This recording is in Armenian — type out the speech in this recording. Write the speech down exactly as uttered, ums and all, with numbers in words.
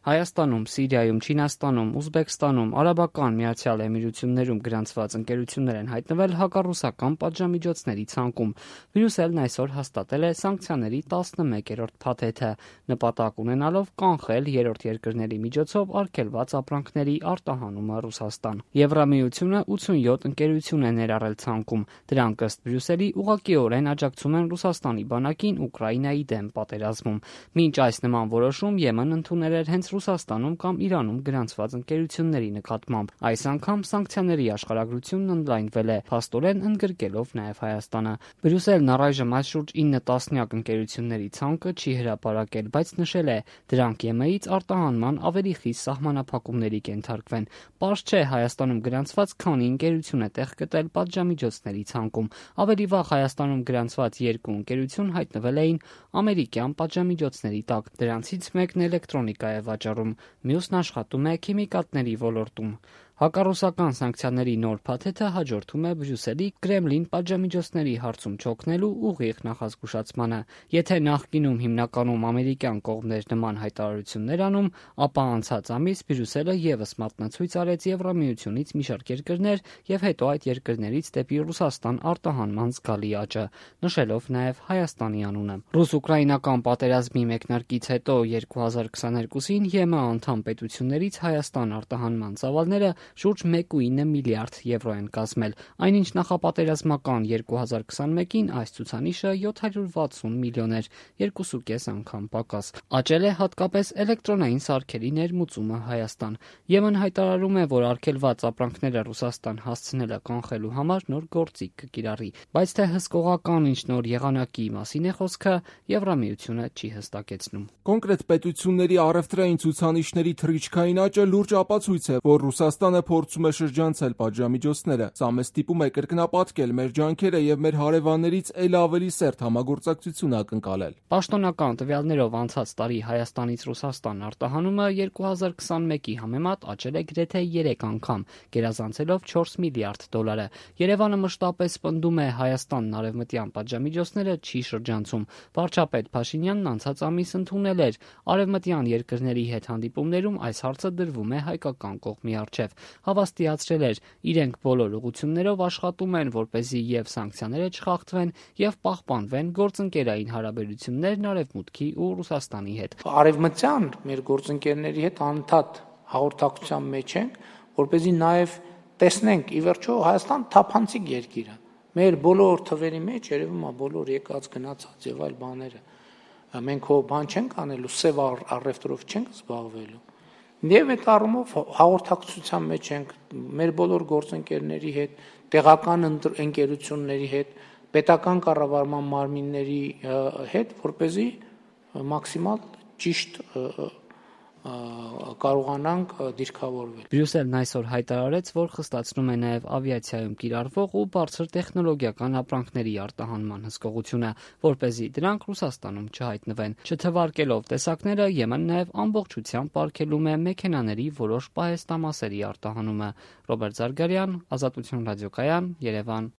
Հայաստանում, Սիրիայում, Չինաստանում, Ուզբեկստանում, Արաբական Միացյալ Էմիրություններում գրանցված ընկերություններ են հայտնվել հակառուսական պատժամիջոցների ցանկում։ Բրյուսելն այսօր հաստատել է սանկցիաների տասնմեկերորդ փաթեթը, նպատակ ունենալով կանխել երրորդ երկրների միջոցով արգելված ապրանքների արտահանումը Ռուսաստան։ Եվրամիությունը ութսունյոթ ընկերություն է ներառել ցանկում։ Դրանք ըստ Բրյուսելի ուղղակիորեն աջակցում են Ռուսաստանի բանակին Ուկրաինայի դեմ պատերազմում։ Մինչ այս նման որոշում Եմեն ընդունել էր հենց Ռուսաստանում կամ Իրանում գրանցված ընկերությունների նկատմամբ։ Այս անգամ սանկցիաների աշխարհագրությունն ընդլայնվել է, փաստորեն ընդգրկելով նաև Հայաստանը։ Բրյուսելն առայժմ այս շուրջ ինը տասնյակ ընկերությունների ցանկը չի հրապարակել, բայց նշել է, դրանք ԵՄ-ից արտահանման ավելի խիստ սահմանափակումների կենթարկվեն։ Պարզ չէ Հայաստանում գրանցված քանի ընկերություն է տեղ գտել պատժամիջոցների ցանկում։ Ավելի վաղ Հայաստանում գրանցված երկու ընկերություն հայտնվել էին ամերիկյան պատժամիջոցների տակ։ Դրանցից մեկն էլեկտրոնիկա է վաճառում, մյուսն աշխատում է քիմիկատների ոլորտում։ Հակառուսական սանկցիաների նոր փաթեթը հաջորդում է Բրյուսելի Կրեմլին պատժամիջոցների հարցում չօգնելու ուղիղ նախազգուշացմանը։ Եթե նախկինում հիմնականում ամերիկյան կողմն էր նման հայտարարություններ անում, ապա անցած ամիս Բրյուսելը ևս մատնացույց արեց Եվրամիությունից մի շարք երկրներ եւ հետո այդ երկրներից դեպի Ռուսաստան արտահանման զգալի աճը, նշելով նաեւ Հայաստանի անունը։ Ռուս-ուկրաինական պատերազմի մեկնարկից հետո երկու հազար քսաներկուսին ԵՄ անդամ պետություններից Հայաստան արտահանման ծավալները շուրջ մեկ կoma ինը միլիարդ եվրո են կազմել, այնինչ նախապատերազմական երկու հազար քսանմեկին այս ցուցանիշը յոթ հարյուր վաթսուն միլիոն էր, երկու կoma պինգ անգամ պակաս։ Աճել է հատկապես էլեկտրոնային սարքերի ներմուծումը Հայաստան։ Եմեն հայտարարում է, որ արգելված ապրանքները Ռուսաստան հասցնելը կանխելու համար նոր գործիք կկիրառի, բայց թե հսկողական ինչ նոր եղանակի մասին է խոսքը, Եվրամիությունը չի հստակեցնում։ Կոնկրետ պետությունների առևտրային ցուցանիշների թռիչքային աճը լուրջ ապացույց է, որ Ռուսաստանը փորձում է շրջանցել պատժամիջոցները։ Սա մեզ ստիպում է կրկնապատկել մեր ջանքերը եւ մեր հարևաններից ել ավելի սերտ համագործակցություն ակնկալել։ Պաշտոնական տվյալներով անցած տարի Հայաստանից Ռուսաստան արտահանումը երկու հազար քսանմեկի համեմատ աճել է գրեթե երեք անգամ, գերազանցելով չորս միլիարդ դոլարը։ Երևանը մշտապես պնդում է Հայաստանն արևմտյան պատժամիջոցները չի շրջանցում։ Վարչապետ Փաշինյանն անցած ամիս ընդունել էր արևմտյան երկրների հետ հանդիպումներում այս հարցը դրվում է հայկական կողմի առջև։ Հավաստիացրել էր, իրենք բոլոր ուղղություններով աշխատում են, որպեսզի եւ սանկցիաները չխախտվեն եւ պահպանվեն գործընկերային հարաբերություններն Արևմուտքի ու Ռուսաստանի հետ։ Արևմտյան մեր գործընկերների հետ անընդհատ հաղորդակցության մեջ ենք, որպեսզի նաեւ տեսնենք ի վերջո Հայաստան թափանցիկ երկիր է։ Մեր բոլոր թվերի մեջ երևում է բոլոր եկած գնացած եւ այլ բաները։ Մենք հո բան չենք անելու, սև առևտրով չենք զբաղվելու։ Եվ այդ առումով հաղորդակցության մեջ ենք մեր բոլոր գործընկերների հետ, տեղական ընկերությունների հետ, պետական կառավարման մարմինների հետ, որպեսզի մաքսիմալ ճիշտ կարողանանք դիրքավորվել։ Բրյուսելն այսօր հայտարարեց, որ խստացնում է նաև ավիացիայում կիրառվող ու բարձր տեխնոլոգիական ապրանքների արտահանման հսկողությունը, որպեսզի դրանք Ռուսաստանում չհայտնվեն։ Չթվարկելով տեսակները, Եմեն նաև ամբողջությամբ արգելում է մեքենաների որոշ պահեստամասերի արտահանումը։ Ռոբերտ Զարգարյան, Ազատություն ռադիոկայան, Երևան։